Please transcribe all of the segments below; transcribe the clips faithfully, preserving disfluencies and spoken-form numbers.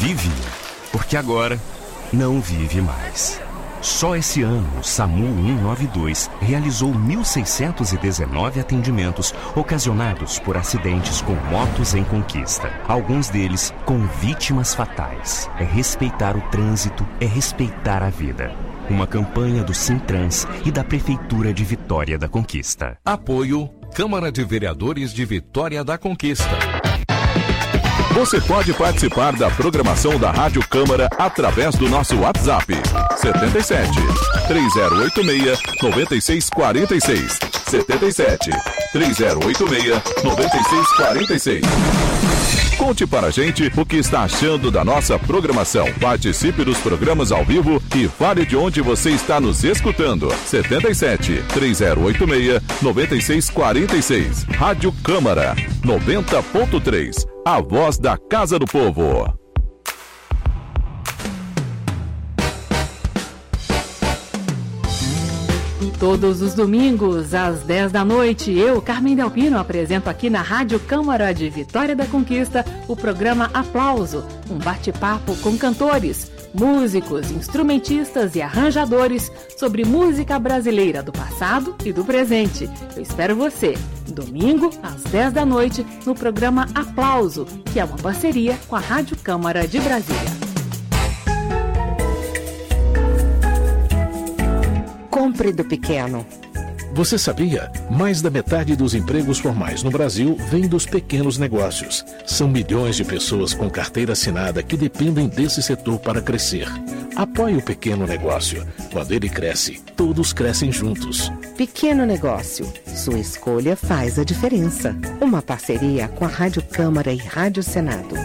vivia, porque agora não vive mais. Só esse ano, o SAMU cento e noventa e dois realizou mil seiscentos e dezenove atendimentos ocasionados por acidentes com motos em conquista. Alguns deles com vítimas fatais. É respeitar o trânsito, é respeitar a vida. Uma campanha do Sintrans e da Prefeitura de Vitória da Conquista. Apoio Câmara de Vereadores de Vitória da Conquista. Você pode participar da programação da Rádio Câmara através do nosso WhatsApp setenta e sete, três zero oito seis, nove seis quatro seis. setenta e sete, três zero oito seis, nove seis quatro seis. Conte para a gente o que está achando da nossa programação. Participe dos programas ao vivo e fale de onde você está nos escutando. setenta e sete, três zero oito seis, nove seis quatro seis. Rádio Câmara noventa ponto três. A voz da Casa do Povo. Todos os domingos, às dez da noite, eu, Carmen Delpino, apresento aqui na Rádio Câmara de Vitória da Conquista o programa Aplauso, um bate-papo com cantores, músicos, instrumentistas e arranjadores sobre música brasileira do passado e do presente. Eu espero você, domingo, às dez da noite, no programa Aplauso, que é uma parceria com a Rádio Câmara de Brasília. Compre do pequeno. Você sabia? Mais da metade dos empregos formais no Brasil vem dos pequenos negócios. São milhões de pessoas com carteira assinada que dependem desse setor para crescer. Apoie o pequeno negócio. Quando ele cresce, todos crescem juntos. Pequeno negócio. Sua escolha faz a diferença. Uma parceria com a Rádio Câmara e Rádio Senado.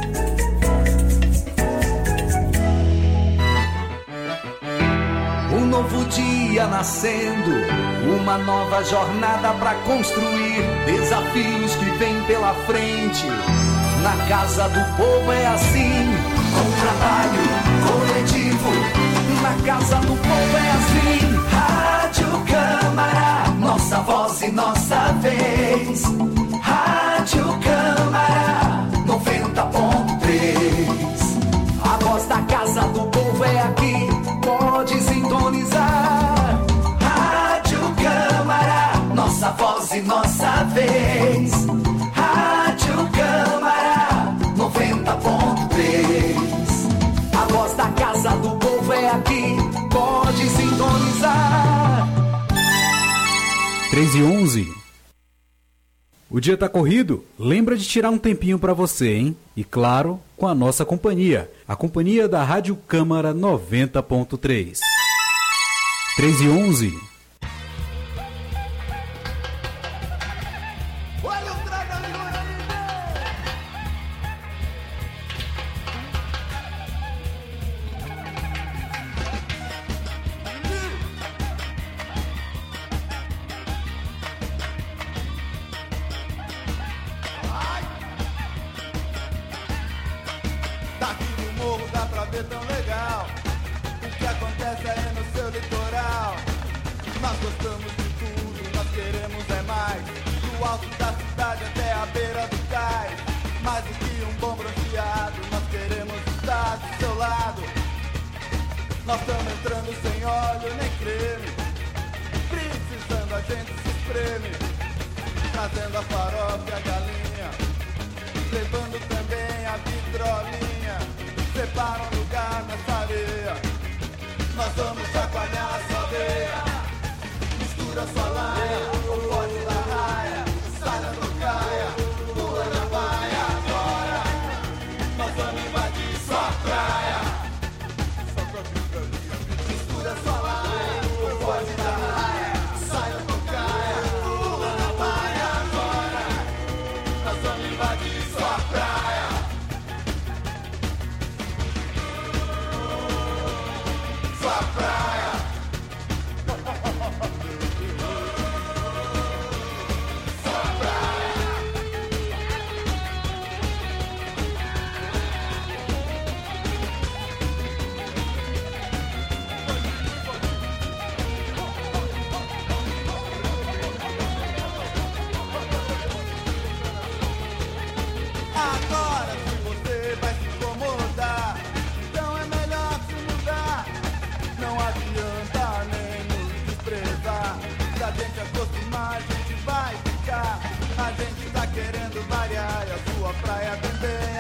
Um novo dia nascendo, uma nova jornada pra construir, desafios que vêm pela frente. Na Casa do Povo é assim, com trabalho coletivo. Na Casa do Povo é assim, Rádio Câmara, nossa voz e nossa vez. Rádio Câmara noventa ponto três. A voz da Casa do Povo é aqui, pode sintonizar. Rádio Câmara, nossa voz e nossa vez. Rádio Câmara noventa ponto três. A voz da Casa do Povo é aqui, pode sintonizar. três e onze. O dia tá corrido? Lembra de tirar um tempinho para você, hein? E claro, com a nossa companhia, a companhia da Rádio Câmara noventa ponto três. três e onze. Nós estamos entrando sem óleo nem creme, precisando a gente se espreme, trazendo a farofa e a galinha, levando também a vitrolinha. Separa um lugar nessa areia, nós vamos chacoalhar essa aldeia. Mistura sua laia, o pote da raia, sai da tocaia, pula na baia agora. Nós vamos invadir sua praia. Mistura sua laia, o pote da raia, sai da tocaia, pula na baia agora. Nós vamos invadir sua praia.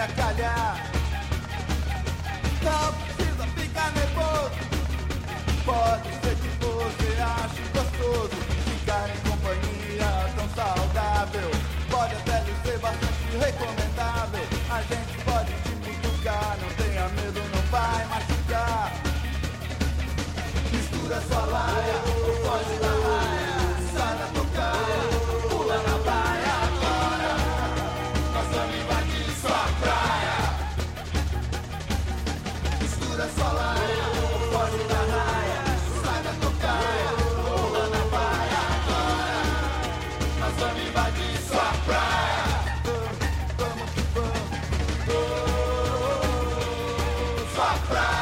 calhar. Não precisa ficar nervoso. Pode ser que você ache gostoso ficar em companhia tão saudável. Pode até lhe ser bastante recomendável. A gente pode te cutucar, não tenha medo, não vai machucar. Mistura sua laia, foge da raia, sai da tocaia, pula na baia agora. Nós vamos invadir sua praia. Mistura sua laia, foge da raia, sai da tocaia, pula na baia agora. Nós vamos invadir sua praia. Vamos que vamos, oh, sua praia.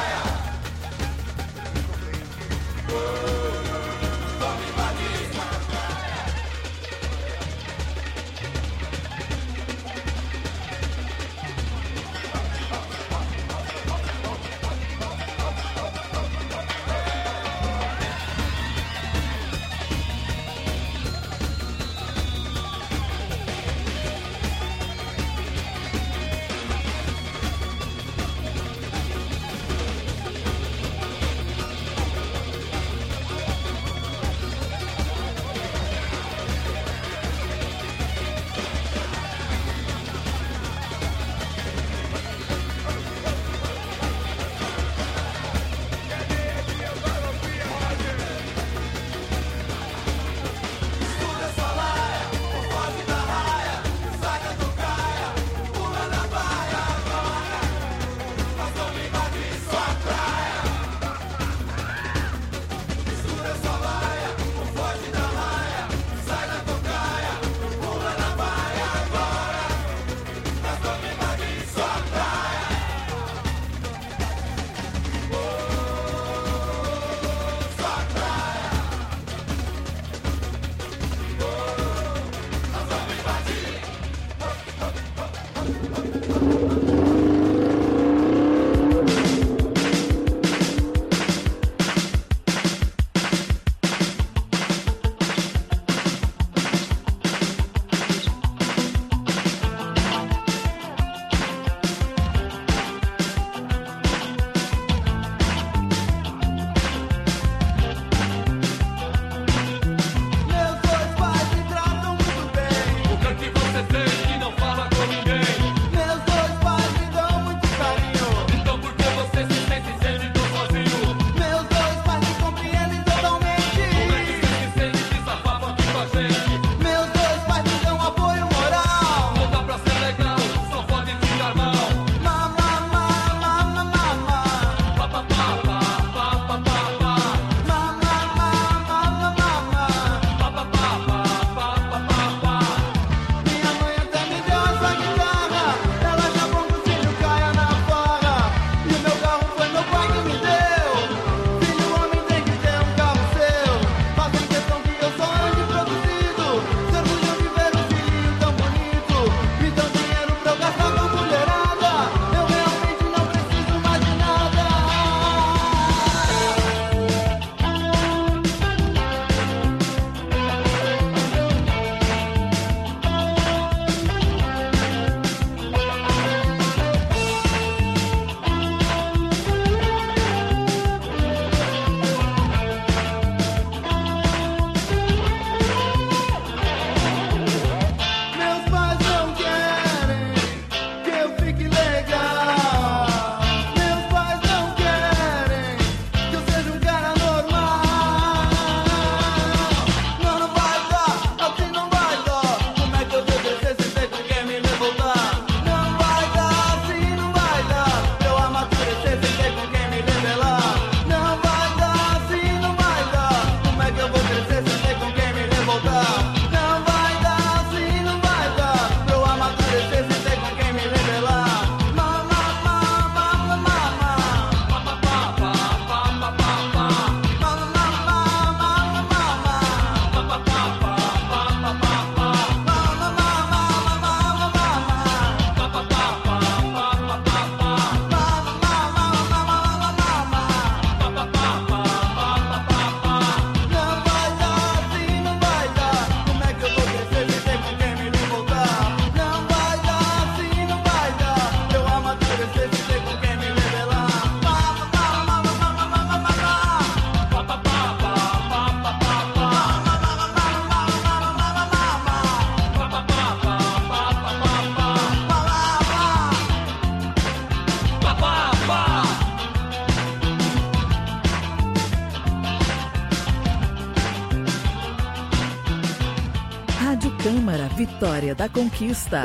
Vitória da Conquista.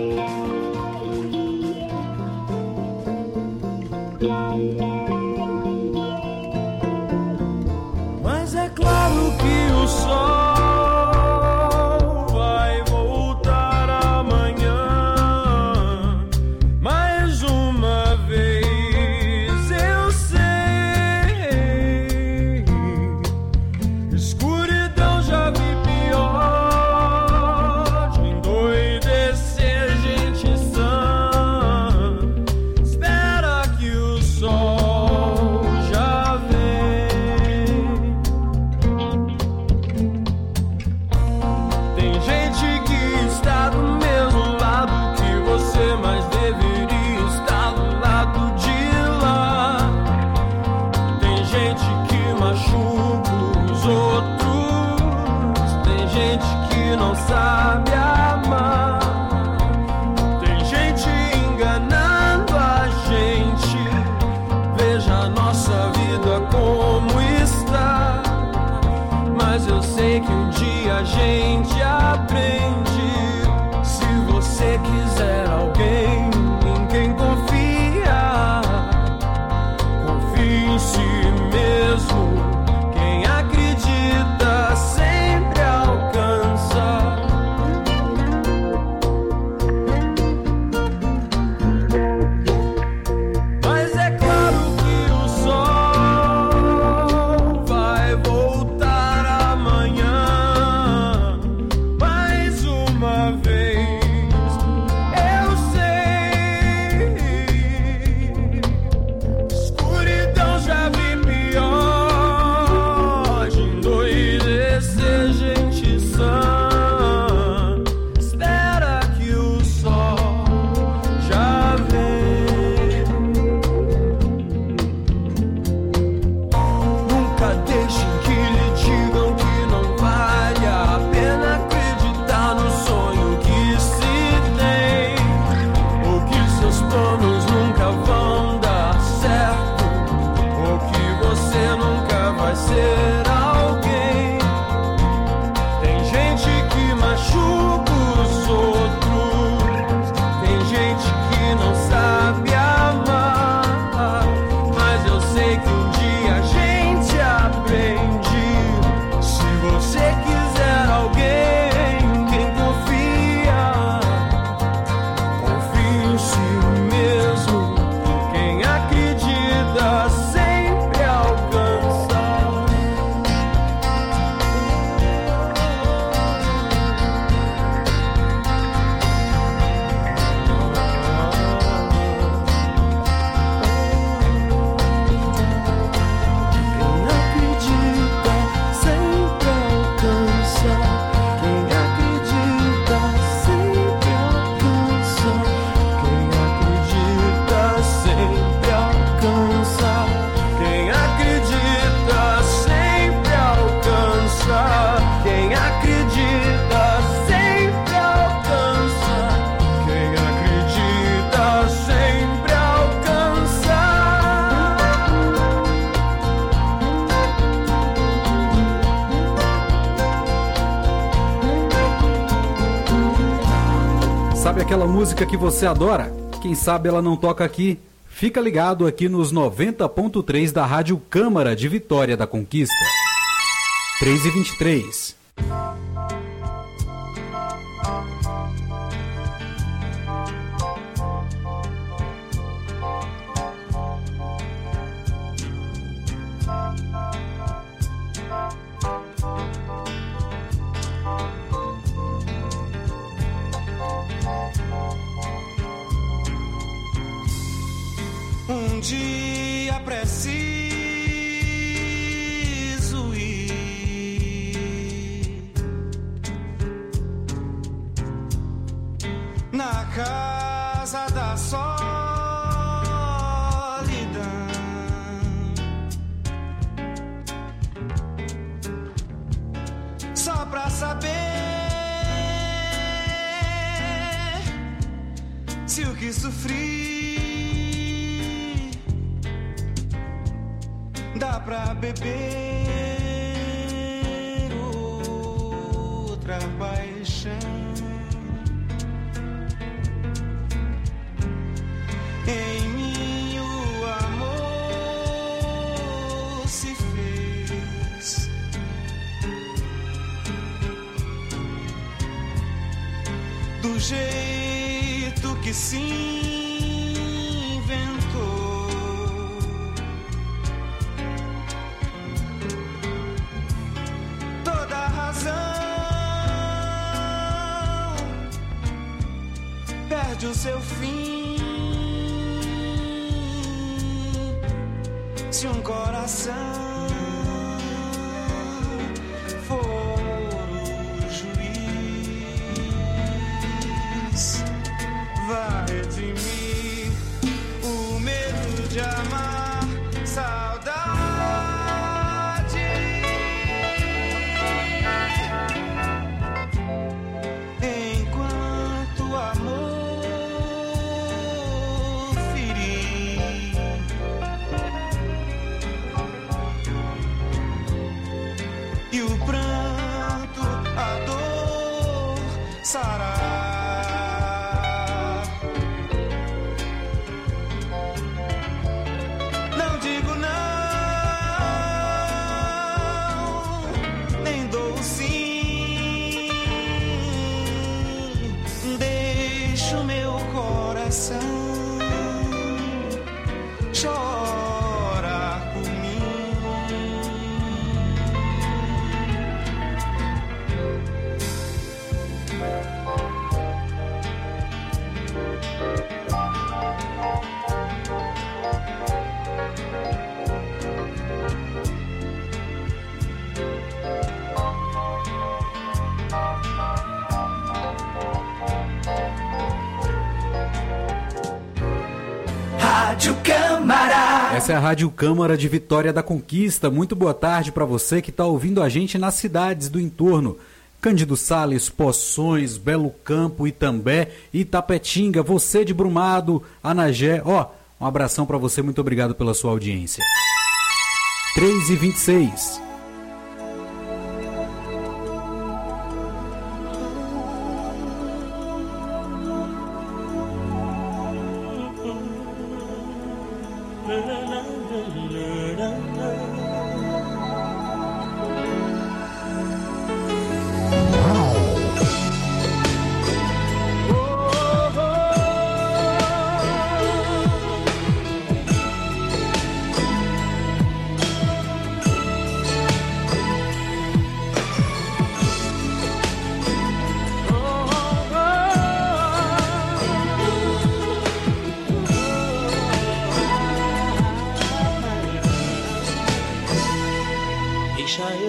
Mas é claro que o sol vai voltar amanhã. Mais uma vez eu sei, escuridão já vi pior, de endoidecer gente sã. Espera que o sol já vem. Tem gente que está do mesmo lado que você, mas deveria estar do lado de lá. Tem gente que machuca os outros, tem gente que não sabe amar, tem gente enganando a gente. Veja a nossa vida como está. Mas eu sei que um dia a gente aprende. Se você quiser alguém em quem confiar, confie em si mesmo. Quem acredita sempre alcança. Mas é claro que o sol vai voltar amanhã. Mais uma vez eu sei, escuridão já vi pior, de endoidecer gente sã. Espera que o sol já vem. Nunca deixem que lhe digam que não vale a pena acreditar no sonho que se tem, ou que seus planos nunca vão dar certo, ou que você nunca vai ser alguém. Tem gente que machuca os outros, tem gente que não sabe amar, mas eu sei que um dia a gente aprende. Se você quiser alguém em quem confia, confie em si mesmo. Quem acredita sempre alcança. Quem acredita sempre alcança. Quem acredita sempre alcança. Quem acredita sempre alcança. Quem acredita sempre alcança. Quem acredita sempre alcança. Quem acredita sempre alcança. Sabe aquela música que você adora? Quem sabe ela não toca aqui? Fica ligado aqui nos noventa ponto três da Rádio Câmara de Vitória da Conquista. três e vinte e três. Um dia preciso ir na casa da solidão, só pra saber se o que sofri dá pra beber outra paixão. que se inventou. Toda razão perde o seu fim se um coração for o juiz. Vai redimir o medo de amar, saudade. Enquanto o amor ferir, e o pranto, a dor sarar. Não digo não, nem dou sim. Deixo meu coração chorar por mim. Rádio Câmara. Essa é a Rádio Câmara de Vitória da Conquista. Muito boa tarde para você que está ouvindo a gente nas cidades do entorno. Cândido Sales, Poções, Belo Campo, Itambé, Itapetinga, você de Brumado, Anagé. Ó, um abração para você, muito obrigado pela sua audiência. três e vinte e seis. Deixa